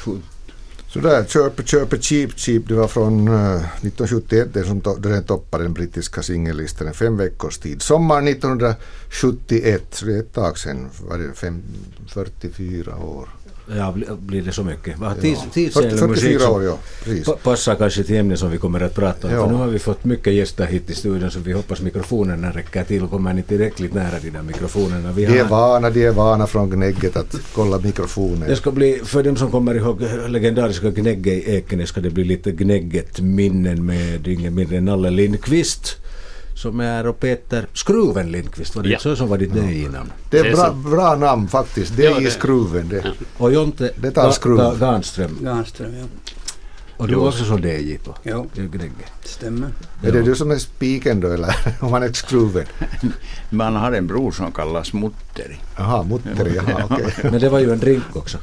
Så där, Chirpa Cheap, det var från 1971, den toppade den brittiska singellistan i 5 veckors tid. Sommar 1971, så det är ett tag sedan, var det 44 år. Ja, blir det så mycket? 44 år, ja. Precis. Passar kanske till ämne som vi kommer att prata om. För nu har vi fått mycket gäster hit i studion, så vi hoppas mikrofonerna räcker till. Kommer ni tillräckligt nära de där mikrofonerna? De är vana från Gnägget att kolla mikrofoner. Det ska bli, för dem som kommer ihåg legendariska Gnägge i Ekenäs, ska det bli lite Gnägget-minnen med ingen mindre än Nalle Lindqvist, som är, och Peter Skruven Lindqvist, var det så som var ditt namn? Det är bra namn faktiskt, det är Skruven det. Ja. Och Jonte Garnström. Garnström, ja. Och du också som DJ på? Ja, stämmer. Är det du som är spiken då, eller om man är Skruven? Man har en bror som kallas Mutteri. Jaha, Mutteri, jaha, okej. Men det var ju en drink också.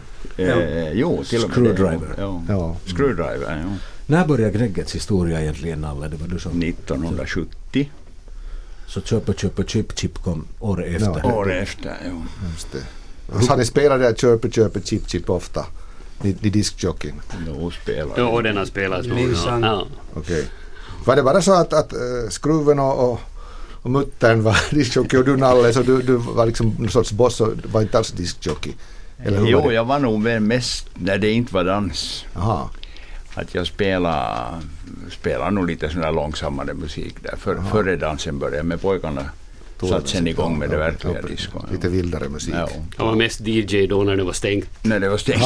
Jo, till och med Screwdriver. Ja. Screwdriver, ja. När började Gnäggets historia egentligen, Nalle? Det var du som 1970. Så Chirpa Chip kom år efter. Ja, år efter, ja. Just det. Så har ni spelat där Chirpa Chip ofta? I diskjockeyn? Ja, den har spelats. Ja. Okej. Var det bara så att Skruven och Muttern var diskjockey och du, Nalle, så du var liksom en sorts boss och var inte alls diskjockey? Jo, jag var nog mest när det inte var dans. Aha. Att jag spelar nog lite sån där långsammare musik där. Före dansen började, med pojkarna satt sen igång med det verkliga disco. Lite vildare musik. Ja. Jag var mest DJ då när det var stängt. När det var stängt.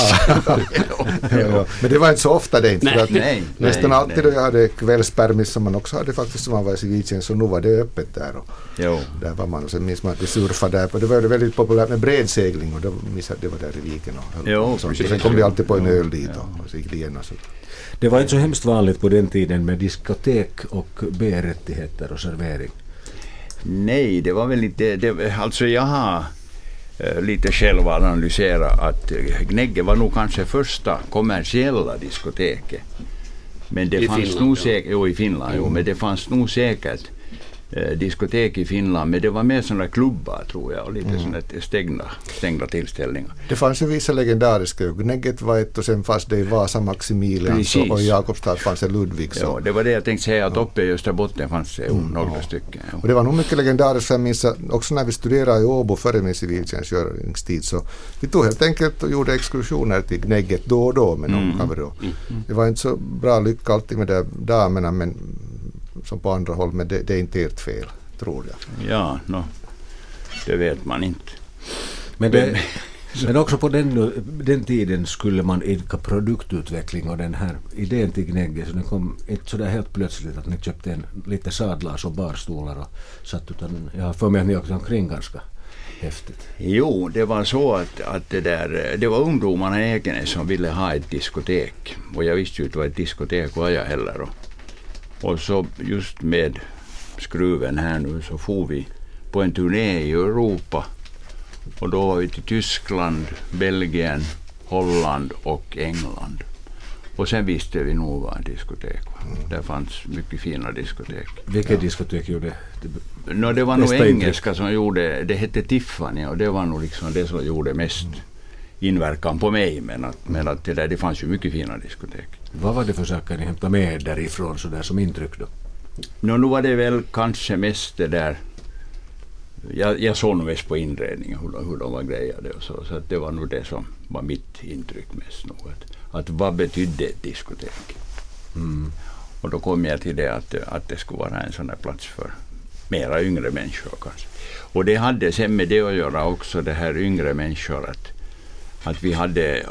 Ja. Men det var inte så ofta det inte. Nej. För att nästan alltid då jag hade kvällspermis som man också hade faktiskt som man var i civiltjänst, så nu var det öppet där. Och där var man, och sen minns man att vi surfade där. Och det var väldigt populärt med bredsegling, och då det var där i viken. Och sen kom det alltid på en öl dit och så gick det igen. Och så. Det var inte så hemskt vanligt på den tiden med diskotek och B-rättigheter och servering. Nej, det var väl inte... alltså jag har lite själv analyserat att Gnägge var nog kanske första kommersiella diskoteket. Men det fanns Finland, nog säkert... i Finland, men det fanns nog säkert diskotek i Finland, men det var mer sådana klubbar, tror jag, och lite sådana stängda tillställningar. Det fanns ju vissa legendariska. Gnägget var ett, och sen fanns det i Vasa Maximilians och i Jakobstad fanns det Ludvig. Ja, det var det jag tänkte säga, att uppe i Österbotten fanns det några stycken. Ja. Och det var nog mycket legendariskt, jag minns också när vi studerade i Åbo före min civiltjänstgöringstid, så vi tog helt enkelt och gjorde exkursioner till Gnägget då och då med någon kamera. Det var inte så bra lycka alltid med de damerna, men som på andra håll, men det är inte helt fel, tror jag. Ja, det vet man inte. Men också på den tiden skulle man idka produktutveckling, och den här idén till Gnägge, så den kom inte sådär helt plötsligt att ni köpte lite sadlar och barstolar och satt, utan jag har för mig att ni åkte omkring ganska häftigt. Jo, det var så att det var ungdomarna i Ekenäs som ville ha ett diskotek, och jag visste ju inte vad ett diskotek var jag heller. Och så just med Skruven här nu så får vi på en turné i Europa, och då var vi till Tyskland, Belgien, Holland och England. Och sen visste vi nog vad en diskotek var. Det fanns mycket fina diskotek. Vilket diskotek gjorde det? Det var nog engelska som gjorde, det hette Tiffany, och det var nog liksom det som gjorde mest inverkan på mig, men att det fanns ju mycket fina diskotek. Vad var det för saker ni hämtade med därifrån så där som intryck då? Nu var det väl kanske mest det där, jag såg nog mest på inredningen hur de var grejade och så att det var nog det som var mitt intryck mest nog, att vad betydde ett diskotek? Och då kom jag till det att det skulle vara en sån här plats för mera yngre människor kanske. Och det hade sen med det att göra också, det här yngre människor, att vi hade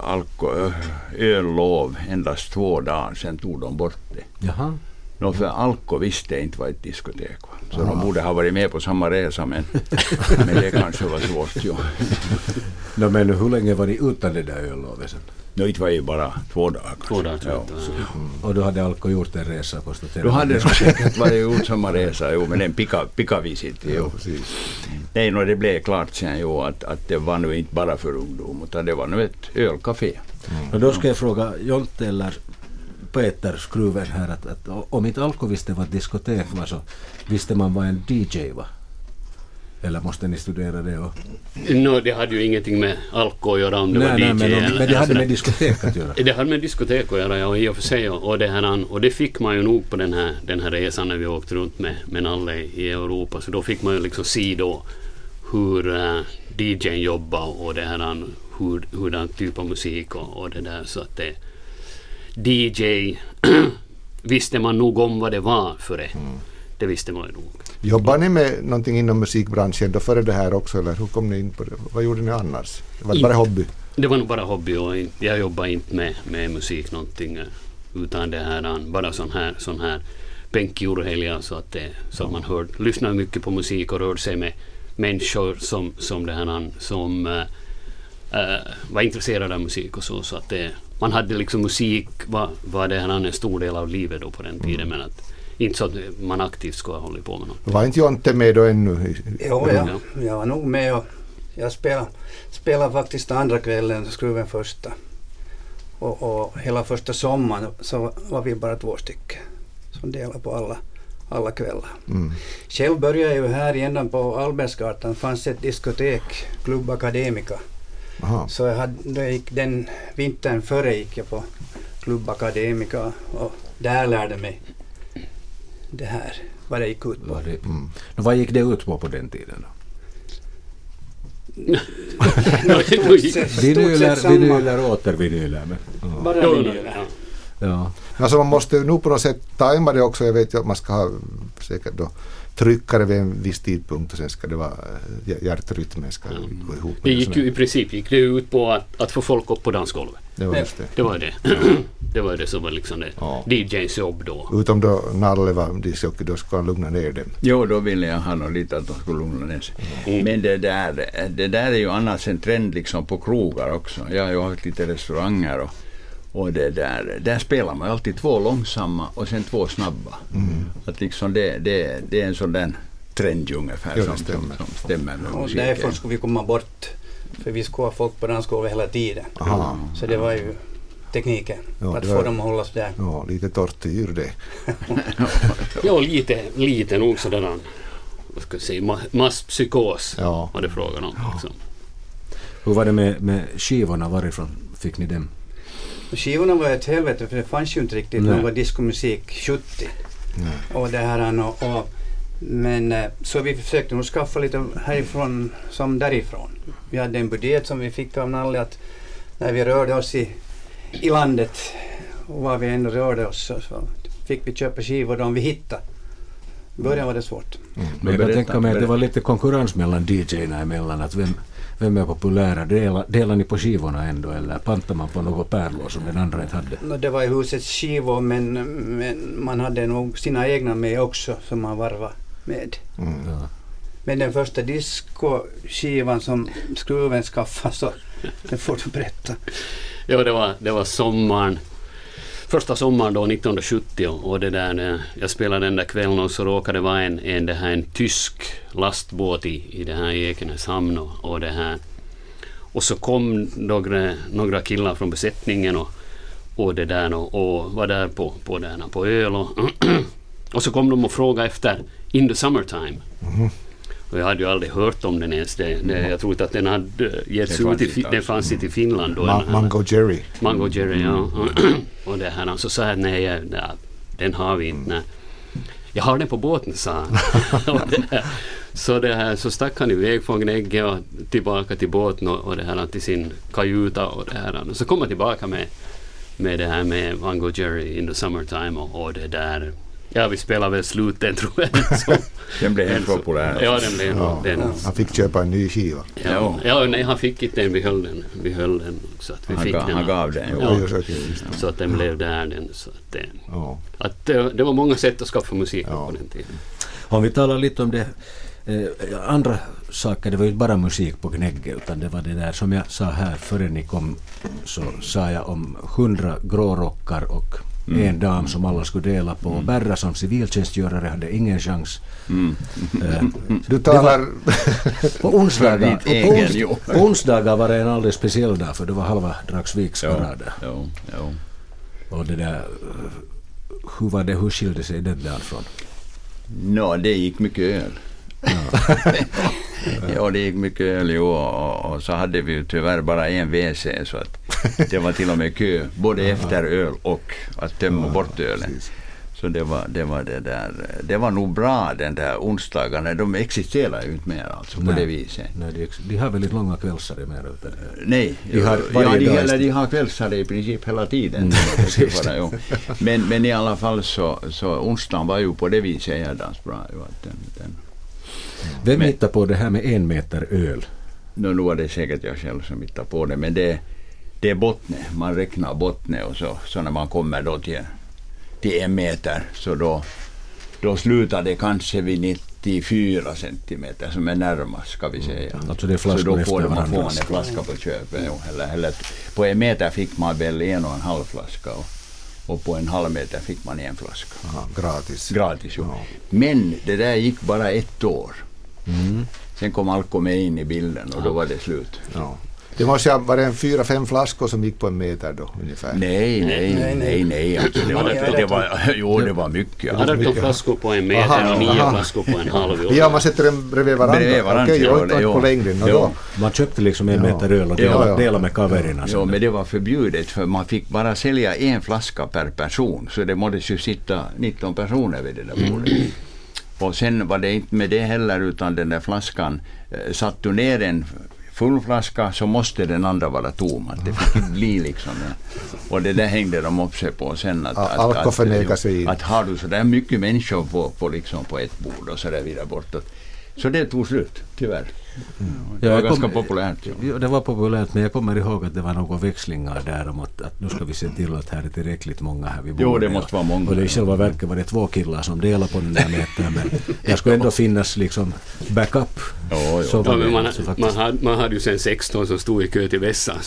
öllov endast 2 dagar, sen tog de bort det. Jaha. För Alko visste inte vad ett diskotek var. Så de borde ha varit med på samma resa, men det kanske var svårt. Ja. Men hur länge var ni utan det där öllovet sen? Det var ju bara 2 dagar. 2 dagar. Ja. Och då hade Alko gjort en resa? Då hade de säkert varit gjort samma resa, men en pika-visit. Nej, det blev klart sen att det var nu inte bara för ungdom, utan det var nu ett ölcafé. Och då ska jag fråga Jonte eller Peter Skruven här, att om inte Alko visste vad ett diskotek var, så visste man vad en DJ var? Eller måste ni studera det? Och... No, det hade ju ingenting med alkohol att göra om det var DJ. Men det hade med diskotek att göra. Det hade med diskotek att göra, ja, i och för sig. Och det fick man ju nog på den här resan när vi åkte runt med Nalle i Europa. Så då fick man ju liksom se då hur DJn jobbar och det här, hur den typ av musik och det där. Så att det, DJ visste man nog om vad det var för det. Det visste man ju nog. Jobbar ni med någonting inom musikbranschen då före det här också, eller hur kom ni in på det? Vad gjorde ni annars? Det var bara hobby? Det var nog bara hobby, och jag jobbade inte med musik någonting, utan det här bara sån här bänkjurhelger, så att man lyssnade mycket på musik och rörde sig med människor som det här som var intresserade av musik och så att man hade liksom musik var det här en stor del av livet då på den tiden, men att inte så att man aktivt skulle hålla på med något. Var inte Jonte med då ännu? Jo, jag var nog med, och jag spelade faktiskt andra kvällen och skruven första. Och hela första sommaren så var vi bara 2 stycken som delade på alla kvällar. Själv började jag ju här igen på Albertsgatan. Det fanns ett diskotek, Club Academica. Aha. Så jag gick den vintern före gick jag på Club Academica, och där lärde mig det här, vad det gick ut på. Vad gick det ut på den tiden då? Vinyler och återvinyler. Bara vinyler. Ja. Alltså man måste nog på något sätt tajma det också. Jag vet ju att man ska ha säkert då tryckare vid en viss tidpunkt, och sen ska det vara hjärtrytmen ska gå ihop. I princip gick det ut på att få folk upp på dansgolvet. Det var just det. Det var det. Det var det som var liksom det. Ja. DJs jobb då. Utom då Nalle var disjockey, då ska han lugna ner dem. Jo, då ville jag ha något lite att de skulle lugna ner sig. Men det där är ju annars en trend liksom på krogar också. Jag har ju haft lite restauranger och det där spelar man alltid 2 långsamma och sen 2 snabba. Att liksom det är en sån där trend ungefär som stämmer med och musiken. Därför skulle vi komma bort, för vi skulle ha folk på dansgolvet hela tiden. Aha. Så det var ju tekniken, att få dem att hålla sig där. Ja, lite tortyr det. Ja, lite nog sådär, vad ska jag säga, masspsykos var det frågan om. Liksom. Hur var det med skivorna? Varifrån fick ni dem? Skivorna var ett helvete, för det fanns ju inte riktigt någon diskomusik 70. Och det här men så vi försökte nog skaffa lite härifrån som därifrån. Vi hade en budget som vi fick av Nalle, att när vi rörde oss i landet och var vi ändå rörde oss så fick vi köpa skivor om vi hittade. I början var det svårt. Men jag kan tänka mig att det var lite konkurrens mellan DJ:na emellan, att vem är populära? Delar ni på skivorna ändå, eller pantar man på något pärlor som den andra inte hade? Det var i husets skivor, men man hade nog sina egna med också som man varvade med. Ja. Men den första diskoskivan som skruven skaffade, så det får du berätta. Ja, det var sommaren. Första sommaren då 1970, och det där, jag spelade den där kvällen, och så råkade det vara en tysk lastbåt i det här Ekenäs hamn, och det här, och så kom några killar från besättningen och det där, och var där på öl och så kom de och frågade efter In the Summertime. Och jag hade ju aldrig hört om den ens. Jag tror inte att den hade getts ut. Den fanns inte i Finland då. Mango Jerry. Mango Jerry, ja. Och det här, så sa jag, nej, den har vi inte. Nej. Jag har den på båten, sa han. Så stack han iväg från Gnegge och tillbaka till båten och det här till sin kajuta och det här. Och så kom han tillbaka med det här med Mango Jerry In the Summertime och det där. Ja, vi spelar väl sluten, tror jag. Så. Den blev helt populär. Ja, den blev den. Han fick köpa en ny skiva. Ja, nej, han fick inte den. Vi höll den. Så att vi fick den. Han gav den. Så att den blev där. Så att det var många sätt att skaffa musik på den tiden. Om vi talar lite om det andra saker, det var ju inte bara musik på Gnegge, utan det var det där som jag sa här före ni kom, så sa jag om 100 grårockar och en dam som alla skulle dela på. Berra som civiltjänstgörare hade ingen chans. Du talar... På onsdagar var det en alldeles speciell dag, för det var halva Dragsviks parade. Och det där, hur skilde sig den där från? Det gick mycket öl. Ja, det gick mycket öl i år och så hade vi ju tyvärr bara en WC så att det var till och med kö både efter öl och att tömma bort ölen. Så det var det där. Det var nog bra den där onsdagarna. De existerar ju inte mer alltså på det viset. Nej, de har väldigt långa kvällar mer ute. Nej, de har kvällar i princip hela tiden. Men i alla fall så onsdagen var ju på det viset jädans bra. Vem hittar på det här med 1 meter öl? Nu var det säkert jag själv som hittar på det, men det är bottne. Man räknar bottne och så när man kommer då till 1 meter så då slutar det kanske vid 94 centimeter som är närmast ska vi säga. Alltså det är så då får man få en flaska på köpet. Eller på 1 meter fick man väl 1,5 flaska och på 1,5 meter fick man 1 flaska. Aha, gratis. Gratis, jo. Ja. Men det där gick bara 1 år. Sen kom alkohol med in i bilden och då var det slut. Ja. Det måste ha varit 4-5 flaskor som gick på 1 meter då ungefär. Nej. Alltså, det var mycket. 18 flaskor på 1 meter och 9 flaskor på 1,5. Ja, man sätter dem bredvid varandra. Okej, på längden. Man köpte liksom 1 meter öl och delade med kaverna. Ja, men det var förbjudet för man fick bara sälja 1 flaska per person. Så det måste ju sitta 19 personer vid det där bordet. Och sen var det inte med det heller utan den där flaskan satt du ner en full flaska så måste den andra vara tom. Att det fick inte bli liksom. Och det där hängde de upp sig på sen att har du så där mycket människor på liksom på ett bord och så där vidare bortåt. Så det tog slut, tyvärr. Det var ganska populärt. Ja, det var populärt, men jag kommer ihåg att det var några växlingar där om att nu ska vi se till att här är tillräckligt många här vid bordet. Jo, det måste vara många. Och det i själva verket var det 2 killar som delade på den där metern, men det skulle ändå finnas liksom backup. Så man hade ju sen 16 som stod i kö till vässan.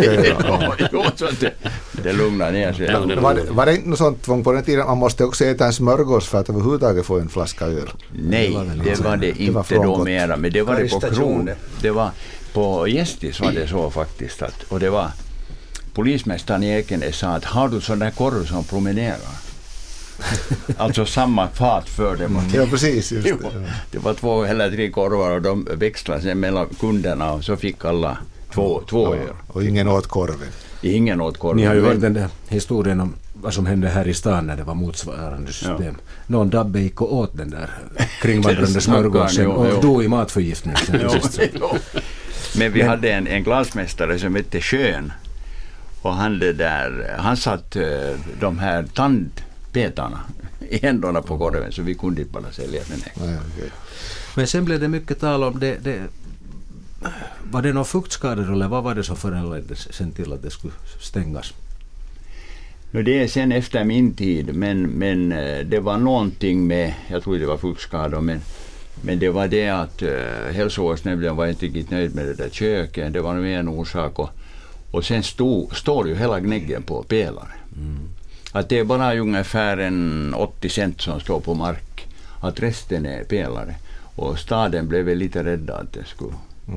Det lugnar ner sig. Var det inte något sånt tvång på den tiden? Man måste också äta en smörgås för att överhuvudtaget få en flaska öl. Nej, det var det inte då mera. Men det var det på Kron. Det var på Gästis var det så faktiskt. Och det var polismästaren i Ekenäs sa att har du sån där korv som promenerar? Alltså samma fat för dem. Ja, precis. Just det. Det var 2 eller 3 korvar och de växlade sig mellan kunderna och så fick alla 2 öl. Och ingen åt korven. Ingen åt korven. Ni har ju hört den där historien om vad som hände här i stan när det var motsvarande system. Ja. Någon dabbe gick och åt den där kringvandrande smörgåsen och dog i matförgiftning. Men vi hade en glasmästare som hette Schön och han satt de här tandpetarna i händerna på korven så vi kunde inte bara sälja den här. Men sen blev det mycket tal om det var det någon fuktskador eller vad var det som föranleddes sen till att det skulle stängas? Det är sen efter min tid, men det var någonting med, jag tror det var fuktskador, men det var det att hälsovårdsnämnden var inte riktigt nöjd med det där köket, det var nog en orsak och sen står ju hela gnäggen på pelare. Att det är bara ungefär en 80 cent som står på mark, att resten är pelare och staden blev väl lite rädda att det skulle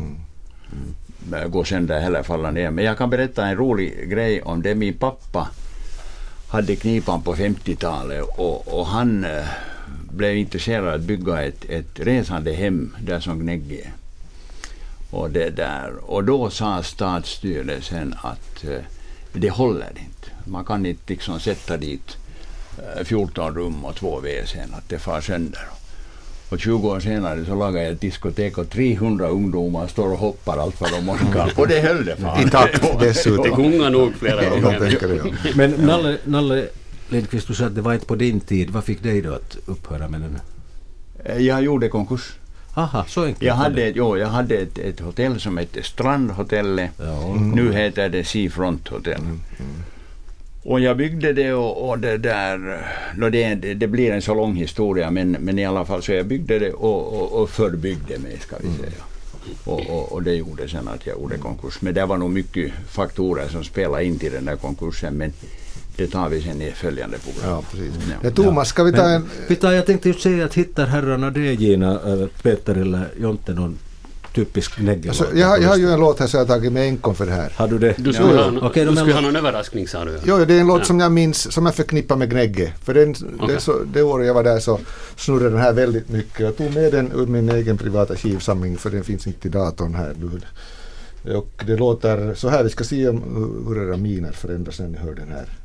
gå sen där heller falla ner. Men jag kan berätta en rolig grej om det. Min pappa hade knipan på 50-talet och han blev intresserad att bygga ett resande hem där som Gnägge. Och det där. Och då sa stadsstyrelsen att det håller inte. Man kan inte liksom sätta dit 14 rum och 2 WC:n att det far sönder. Och 20 år senare så lagade jag ett diskotek och 300 ungdomar står och hoppar allt vad de orkar. Och det höll det fan. I takt dessutom. Det gungar nog flera gånger. Men Nalle Lindqvist, du sa att det var inte på din tid. Vad fick dig då att upphöra med den? Jag gjorde konkurs. Aha, så enkelt. Jag hade ett hotell som hette Strandhotellet. Nu heter det Seafront Hotel. Och jag byggde det och det där, det blir en så lång historia, men i alla fall så jag byggde det och förbyggde mig, ska vi säga. Och det gjorde sen att jag gjorde konkurs. Men det var nog mycket faktorer som spelade in till den där konkursen, men det tar vi sen i följande program. Ja, precis. Ja. Thomas, ska vi ta en... Jag tänkte ju säga att hittar herrarna det, Gina, Peter eller Jonte, någon typisk Gnegge-låt? Alltså, jag har ju en låt här så jag har tagit med enkom för det här. Har du det? Du skulle Okej, du skulle ha någon överraskning, sa du. Jo, det är en låt som jag minns, som jag förknippar med Gnegge. För det året jag var där så snurrade den här väldigt mycket. Jag tog med den ur min egen privata skivsamling, för den finns inte i datorn här. Och det låter så här, vi ska se hur era miner förändras när ni hör den här.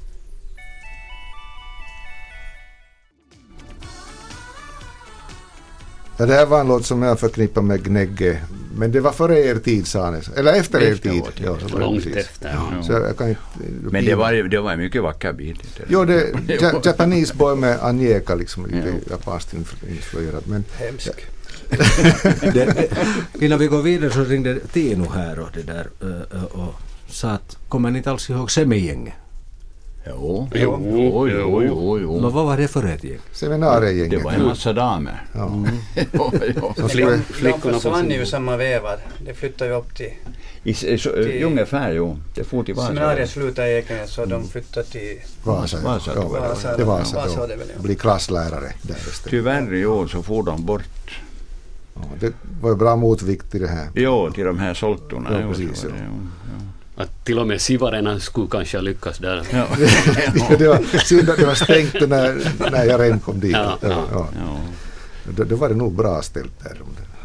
Ja, det här var en låt som jag förknippar med Gnegge, men det var före er tid, sa ni. Eller efter er tid. Ja, så var det Långt precis. efter. Ja. Så jag kan inte, Men det var en mycket vacker bit. Jo, Japanese Boy med Anjeka, liksom lite japanskt influerat. Men Hemsk. Innan vi går vidare så ringde Tino här och det där och sa att kommer ni inte alls ihåg Semigänget? Jo. Vad var det för ett gäng? seminariegänget. Det var en massa damer. Ja. Flickorna försvann ju samma vevar. Det flyttade ju upp till Ungefär, jo. Det får till Vasa. seminariet slutade i Ekenäs, så de flyttade till Vasa. Vasa. Ja, det var Vasa Vasa då. det väl, ja. Bli klasslärare där istället. Tyvärr i år så får de bort. Ja, det var ju bra motvikt till det här. Jo, till de här soltorna. Ja, precis, ja. Att till och med sivarena skulle kanske lyckas där. Ja. Det var synd att det var stängt när jag redan kom dit. Ja. Då var det nog bra ställt där.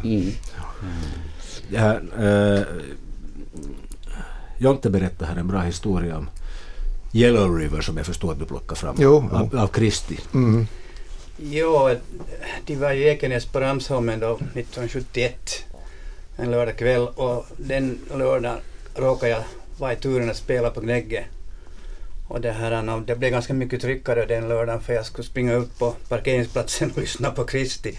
Ja, Jonte berättade här en bra historia om Yellow River som jag förstår att du plockar fram av Kristi. Mm. Jo, de var i Ekenäs på Ramsholmen då 1971 en lördagkväll, och den lördagen råkade jag vara i turen att spela på Gnegge. Och det blev ganska mycket tryckare den lördagen, för jag skulle springa ut på parkeringsplatsen och lyssna på Kristi.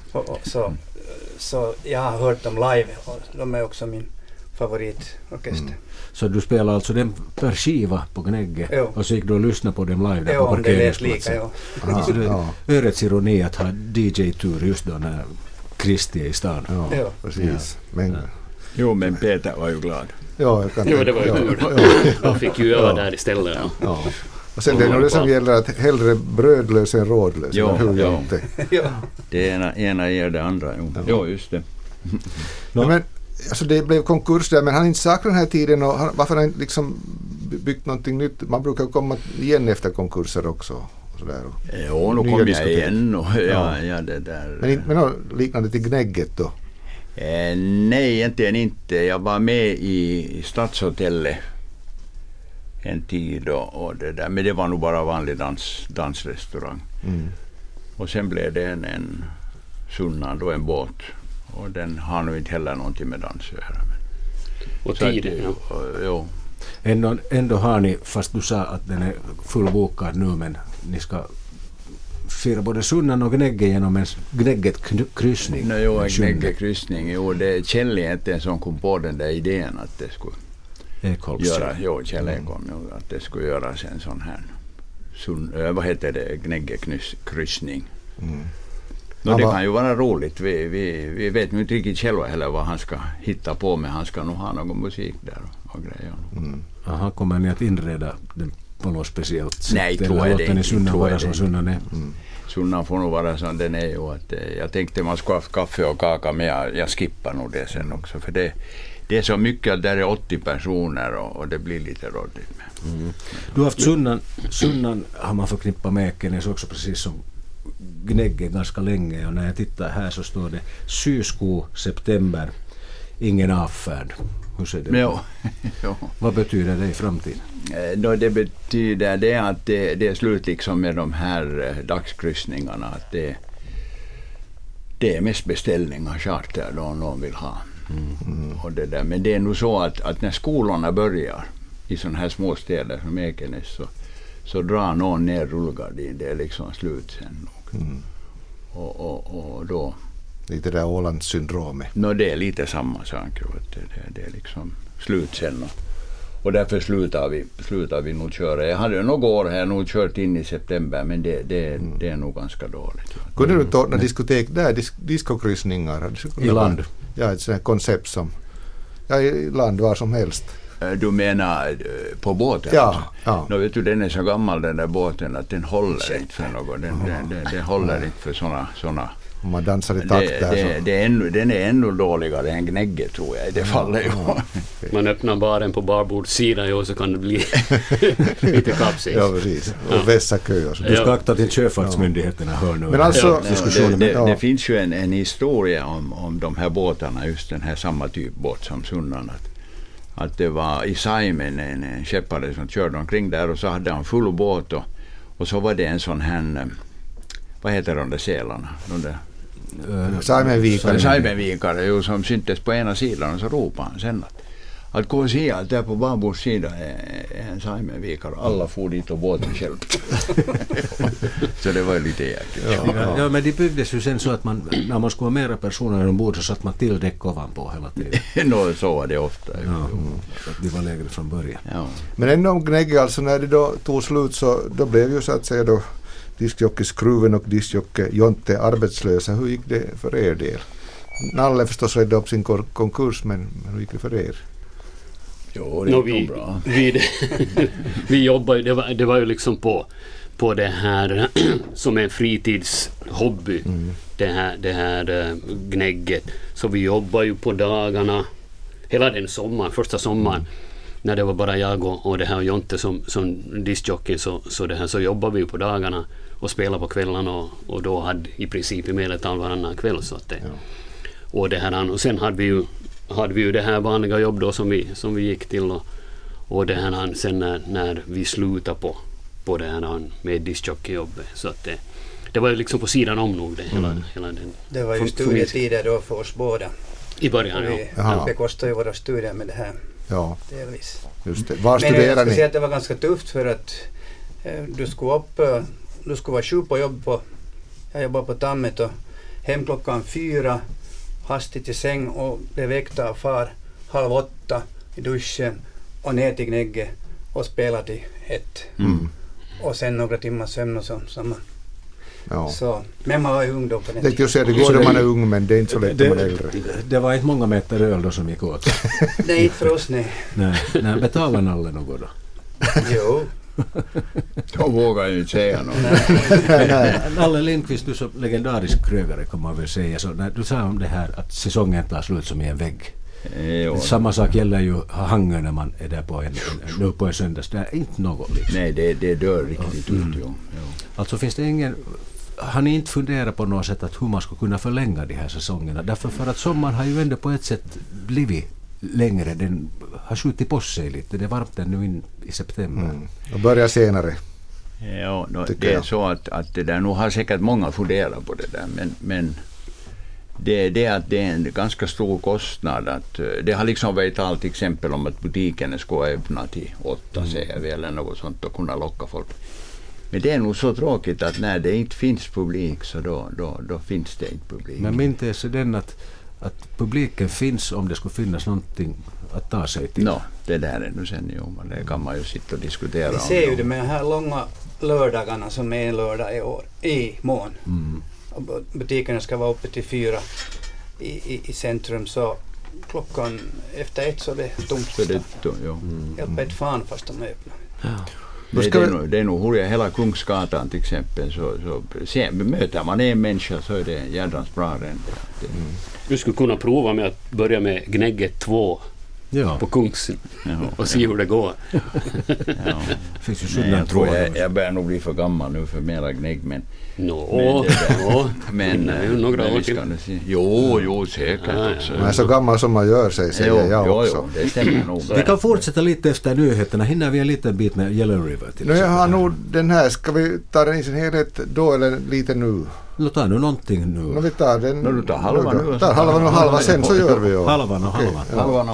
Så jag har hört dem live, och de är också min favoritorkester. Så du spelar alltså den per skiva på Gnegge, Jo. och så gick du och lyssnade på dem live där Jo, på det lät parkeringsplatsen. lika, jo. Så det är övrigt ironi att ha DJ-tur just då när Kristi är i stan. Ja, Ja. precis. Men, Jo, men Peter var ju glad. ja, jag kan Jo, det var ju kul. ja. De fick ju öva där istället. Ja. Och sen det är nog det som gäller, att hellre brödlös än rådlös. Jo, eller hur, jo. Jonte? Ja. Det ena ger det andra. Jo, just det. Ja, men, alltså det blev konkurs där, men han inte saknat den här tiden, och varför har han inte liksom byggt någonting nytt? Man brukar komma igen efter konkurser också. Och sådär. Jo, nu Nya kom jag diskotek. igen. Och, ja, det där. Men inte med något liknande till Gnegget då? Nej, egentligen inte. Jag var med i Stadshotellet en tid och det där. Men det var nog bara vanlig dansrestaurang. Mm. Och sen blev det en Sunnan, då en båt. Och den har nog inte heller någonting med dans att göra. Och Så att, tiden, ja. Jo. Ändå har ni, fast du sa att den är fullbokad nu, men ni ska fira både Sunnan och Gnegge genom en Gnegget-kryssning. Jo, en Gnegge-kryssning. Jo, det är Kjell egentligen som kom på den där idén att det skulle Kjell Ekholm, att det skulle göras en sån här Gnegge-kryssning. Mm. Det kan ju vara roligt. Vi vet nu inte riktigt själva heller vad han ska hitta på, men han ska nog ha någon musik där och grejer. Mm. Aha, kommer ni att inreda den på något speciellt sätt? Nej, tror jag det inte. Sunnan vara som Sunnan är? Mm. Sunnan får nog vara som den är. Och att, jag tänkte man skulle ha kaffe och kaka, men jag skippar nog det sen också. För det är så mycket att där är 80 personer och det blir lite rådigt. Mm. Du har haft Sunnan har man förknippat med Ekenäs också, precis som Gnegge ganska länge, och när jag tittar här så står det Sysko september, ingen avfärd. Hur ser det ut? Jo. Vad betyder det i framtiden? Det betyder det att det är slut liksom med de här dagskryssningarna, att det är mest beställningar, charter då någon vill ha. Och det där. Men det är nog så att när skolorna börjar i sådana här små städer som Ekenäs så drar någon ner rullgardin, det är liksom slut sen. Och då Lite där Ålandssyndromet. det är lite samma sak. Det är liksom slut sen. Och därför slutar vi nog köra. Jag hade några år här nog kört in i september, men det är nog ganska dåligt. Kunde du inte ordna diskotek där, diskokryssningar? I land? Ja, ett sådant koncept som, i land var som helst. Du menar på båten? Ja. Vet du, den är så gammal den där båten att den håller inte för något. Den håller inte för såna Om man dansar i takt där så. Den är ännu dåligare än Gnegge, tror jag, i det fallet. Okay. Man öppnar baren på barbordssidan och så kan det bli lite kapsis. Ja, precis. Och vässa köer. Du ska akta till Sjöfartsmyndigheterna hör nu. Men alltså, det finns ju en historia om de här båtarna, just den här samma typ båt som Sunnan. Att det var i Saimen en skeppare som körde omkring där och så hade han full båt och så var det en sån här, vad heter de där sälarna? Saimenvikare som syntes på ena sidan och så ropade han sen att gå och se att där på babors sida är en Saimenvikare och alla får dit och båten själv. Så det var lite jäkligt. Ja, men det byggdes ju sen så att man, när man skulle ha mera personer ombord så satt man till däck ovanpå hela tiden. Så var det ofta. Att det var lägre från början. Ja. Men ändå om Gnegge, alltså när det då tog slut så då blev ju så att säga då diskjockey Skruven och diskjockey Jonte arbetslösa. Hur gick det för er del? Nalle förstås redde upp sin konkurs, men hur gick det för er? Jo, det gick bra. Vi jobbade, det var ju liksom på det här som en fritidshobby, det här Gnegget. Så vi jobbade ju på dagarna hela den sommaren, första sommaren. När det var bara jag och det här och Jonte som diskjockey så jobbade vi på dagarna och spelade på kvällarna och då hade i princip i medeltal varannan kväll så att det. Och det här, och sen hade vi ju det här vanliga jobb då som vi gick till och det här sen när vi slutade på det här med diskjockeyjobbet så att det var ju liksom på sidan om nog det hela den. Det var ju studietider då för oss båda. I början, vi bekostade ju våra studier med det här. Ja. Delvis. Just det. Var men studerar jag ska ni? säga att det var ganska tufft för att du skulle vara 7 på jobb jag jobbade på Tammet och hem klockan 4, hastigt i säng och blev väckt av far 7:30 i duschen och ner till Gnegge och spela till 1. Och sen några timmar sömn och samma. Ja. Så, men man var ju ung då på den tiden. Det går när man är ung, men det är inte så lätt när man är äldre. Det var inte många meter öl då som gick åt. Nej, inte för oss, nej. Nej, betalar Nalle något då? Jo. Då vågar jag inte säga något. Nalle Lindqvist, du är så legendarisk krögare kan man väl säga. Så när du sa om det här att säsongen tar slut som i en vägg. Samma sak gäller ju Hangö när man är där nu på en söndags. Det är inte något liksom. Nej, det dör riktigt ut. Jo. Alltså finns det ingen... Har ni inte funderat på något sätt att hur man ska kunna förlänga de här säsongerna? Därför för att sommaren har ju ändå på ett sätt blivit längre. Den har skjutit på sig lite. Det är varmt nu in i september. Och börjar senare. Ja, det är så att det där, nu har säkert många funderat på det där. Men det är att det är en ganska stor kostnad. Att, det har liksom varit allt exempel om att butiken ska öppna till 8 säger vi eller något sånt och kunna locka folk. Men det är nog så tråkigt att när det inte finns publik så då finns det inte publik. Men min tes är den att publiken finns om det skulle finnas någonting att ta sig till. Det där är nu sen det kan man ju sitta och diskutera. Vi ser ju det med de här långa lördagarna som är en lördag i mån. Och butikerna ska vara uppe till 4 i centrum så klockan efter 1 så är det tomt. Hjälper ett fan fast de är öppna. Ja. Det är nog hur jag hela Kungsgatan till exempel så möter man en människa så är det jädrans bra redan. Du skulle kunna prova med att börja med Gnegget 2 på Kungsen och se hur det går. Jag tror jag börjar nog bli för gammal nu för mera Gnegg men några år till. Jo, säkert också. Men så gammal som man gör sig säger jag också. Jo, det stämmer nog. Vi kan fortsätta lite efter nyheterna. Hinner vi en liten bit med Yellow River till jag har nog den här. Ska vi ta den i sin helhet då eller lite nu? Ta nu någonting nu. Vi tar den. Du tar halva nu. Tar halvan och halva sen så gör vi ju. Halvan och halvan.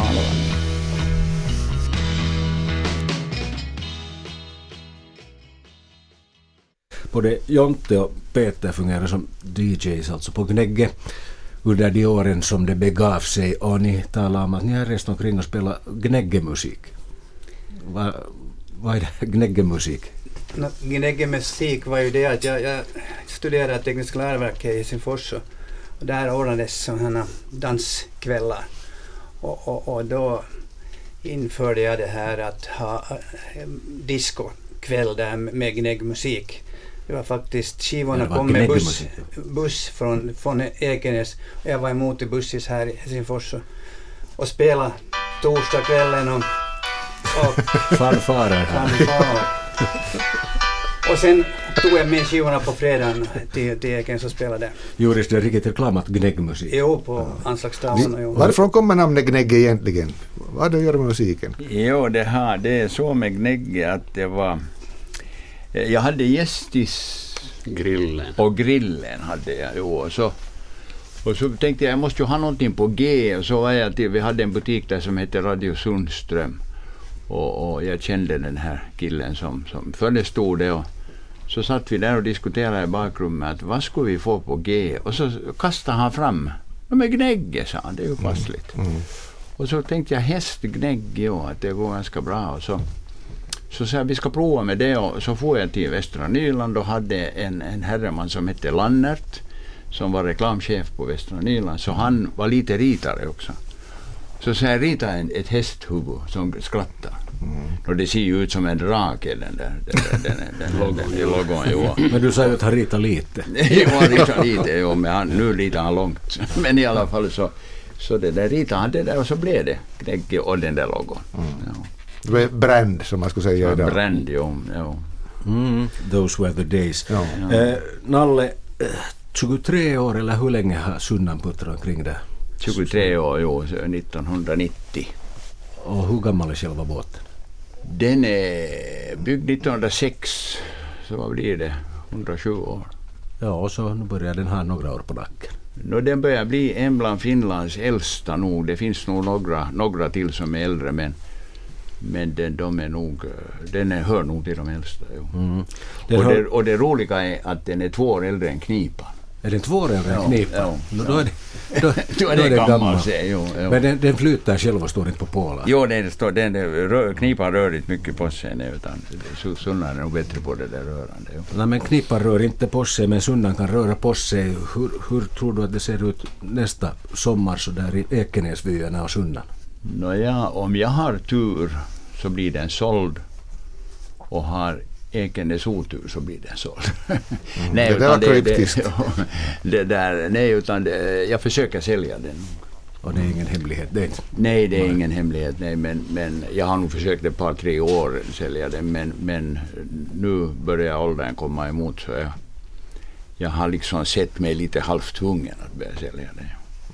Både Jonte och Peter fungerar som DJs alltså på Gnegge under de åren som det begav sig och ni talar om att ni har rest omkring och spelat Gnegge-musik. Vad är det Gnegge-musik? Gnegge-musik var ju det att jag studerade tekniska läroverket i Helsingfors och där ordnades sådana danskvällar och då införde jag det här att ha discokväll där med Gnegg-musik. Det var faktiskt skivorna kom med buss från Ekenäs. Jag var emot i bussis här i Helsingfors och spelade torsdagskvällen och fanfarer. Och sen tog jag med skivorna på fredagen till Ekenäs och spelade. Gjordes det riktigt reklamat gnäggmusik? Jo, på anslagstavlan. Varifrån kommer namnet Gnägge egentligen? Vad det gör med musiken? Jo, det är så med Gnägge att det var... Jag hade gästis Grillen. Och grillen hade jag, jo. Och så tänkte jag måste ju ha någonting på G. Och så var jag till, vi hade en butik där som hette Radio Sundström. Och jag kände den här killen som förestod det. Och så satt vi där och diskuterade i bakrummet att vad skulle vi få på G. Och så kastade han fram, med Gnägge, sa han, det är ju passligt. Och så tänkte jag hästgnägge och att det går ganska bra. Och så sa jag, vi ska prova med det, och så får jag till Västra Nyland och hade en herreman som hette Lannert som var reklamchef på Västra Nyland, så han var lite ritare också. Så jag ritade ett hästhuvud som skrattar. Och det ser ju ut som en drake, den logon. Jo. Men du sa ju att han ritar lite. Jo, han ritar lite, jo, men nu ritar han långt. Men i alla fall så det där ritade han det där, och så blev det Gnägge och den där logon. Ja. Det var brand, som man skulle säga idag. Brand, jo. Those were the days. Ja. Nalle, 23 år, eller hur länge har Sunnan puttrat omkring det? 23 år, jo, 1990. Och hur gammal är själva båten? Den är byggd 1906, så vad blir det? 120 år. Ja, och så nu börjar den ha några år på nacken. Den börjar bli en bland Finlands äldsta nog. Det finns nog några till som är äldre, men de är nog, hör nog till de äldsta. Och det roliga är att den är 2 år äldre än Knipan. Är den 2 år äldre än Knipan? Ja. Då är det gammal. Jo. Men den flyttar själv och står inte på pålar. Jo, Knipan rör inte mycket på sig nu, utan Sunnan är nog bättre på det där rörande. Jo. Nej, men Knipan rör inte på sig, men Sunnan kan röra på sig. Hur tror du att det ser ut nästa sommar så där i Ekenäsvyarna och Sunnan? Nåja, om jag har tur så blir den såld, och har Ekenäs otur så blir den såld. Nej, det där var kryptiskt. Jag försöker sälja den. Och det är ingen hemlighet? Nej, det är ingen hemlighet. Nej, men jag har nog försökt ett par 3 år sälja den, men nu börjar åldern komma emot, så jag har liksom sett mig lite halvt tvungen att börja sälja den.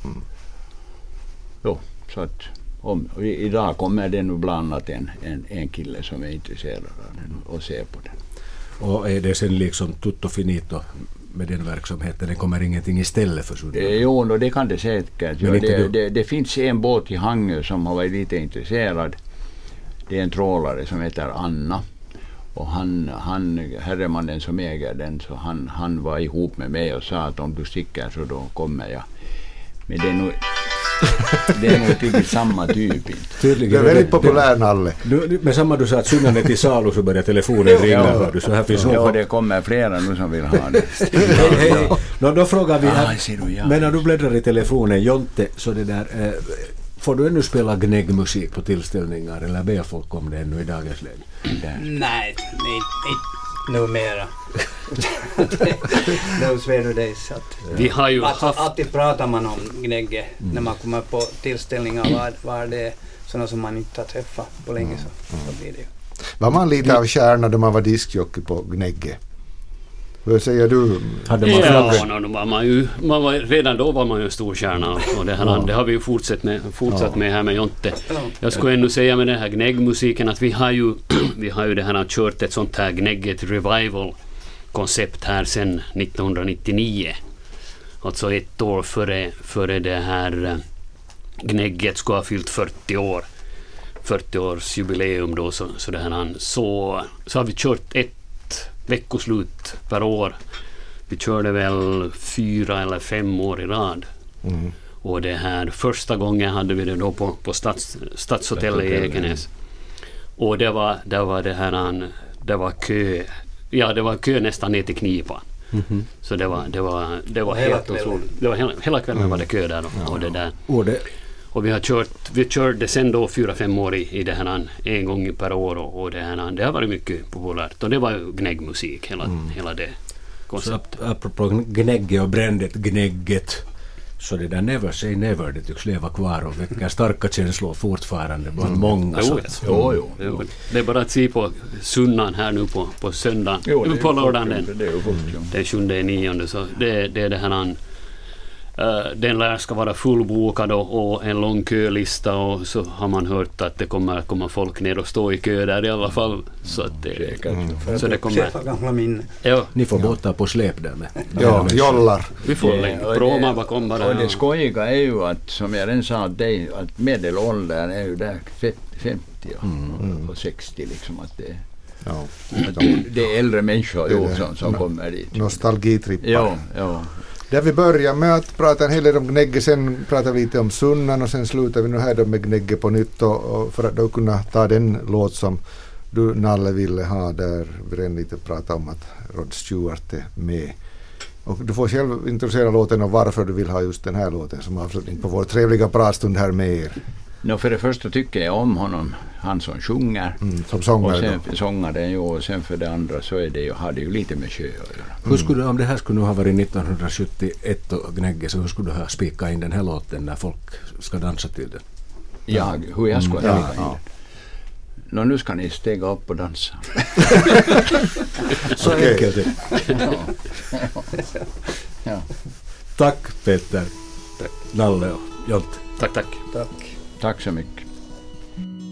Jo, så att idag kommer det nu bland annat en kille som är intresserad av den och ser på den. Och är det sen liksom tutto finito med den verksamheten? Det kommer ingenting istället för Sunnan? Jo, det kan det säkert. Det finns en båt i Hangö som har varit lite intresserad. Det är en trålare som heter Anna. Och han herremannen som äger den, så han var ihop med mig och sa att om du sticker så då kommer jag. Men det är nog typ samma typ. Det är väldigt populär, Nalle. Men samma du sa att Sunnan är till salu, så börjar telefonen ringa. Så här finns det kommer flera nu som vill ha det. Hej. Då frågar vi här, men när du bläddrar i telefonen, Jonte, så det där, får du ännu spela gnäggmusik på tillställningar, eller ber folk om det ännu i dagens läge? Nej, numera. Those were the days. Vi har ju alltid pratar man om Gnägge när man kommer på tillställningar, var det sådana som man inte har träffat på länge, så blir det ju. Var man lite av kärna då man var diskjockey på Gnägge? Vad säger du? Redan då var man ju en stor kärna, och det har vi ju fortsatt med här med Jonte. Jag skulle ännu säga med den här gnäggmusiken att vi har ju det här kört ett sånt här Gnägget revival-koncept här sedan 1999. Alltså 1 år före det här Gnägget skulle ha fyllt 40 år. 40-årsjubileum då, så har vi kört ett veckoslut per år. Vi körde väl 4 eller 5 år i rad. Och det här första gången hade vi det då på Stadshotellet i Ekenäs. Och det var kö. Ja, det var kö nästan ner till Knipan. Så det var helt otroligt. Det var hela kvällen var det kö där och det där. Och vi körde sen då 4-5 år i det här en gång per år och det har varit mycket populärt. Och det var ju gnäggmusik, hela det konceptet. Så apropå gnägge och brändet gnägget, så det där never say never, det tycks leva kvar och väcker starka känslor fortfarande bland många. Jo. Det är bara att se på Sunnan här nu på söndagen, på lördagen den 7/9, så det är det här. Den lär ska vara fullbokad och en lång kölista, och så har man hört att det kommer komma folk ner och stå i kö där i alla fall, så att så det kommer gamla minne. Ja. Ni får båta på släp där med. Ja, jollar. Vi får lägga pråmar bakom bara. Och det skojiga är ju att, som jag redan sa, att medelåldern är ju där 50 och 60 liksom, att det är äldre människor som kommer dit. Nostalgitrippar. Ja. Där vi börjar med att prata en hel del om gnägge, sen pratar vi lite om Sunnan och sen slutar vi nu här då med gnägge på nytt, och för att då kunna ta den låt som du, Nalle, ville ha där vi redan lite prata om att Rod Stewart är med. Och du får själv introducera låten och varför du vill ha just den här låten som avslutning på vår trevliga pratstund här med er. För det första tycker jag om honom, han som sjunger. Som sångare. Och sen sångaren, och sen för det andra så är det har det ju lite med sjö att göra. Hur skulle, om det här skulle nu ha varit 1971 och gnägge, så hur skulle du ha spikat in den här låten när folk ska dansa till den? Hur jag skulle ha spikat in den? Nu ska ni stega upp och dansa. Så enkelt. Ja. Tack Peter, Nalle och Jonte. Tack. Tack så mycket.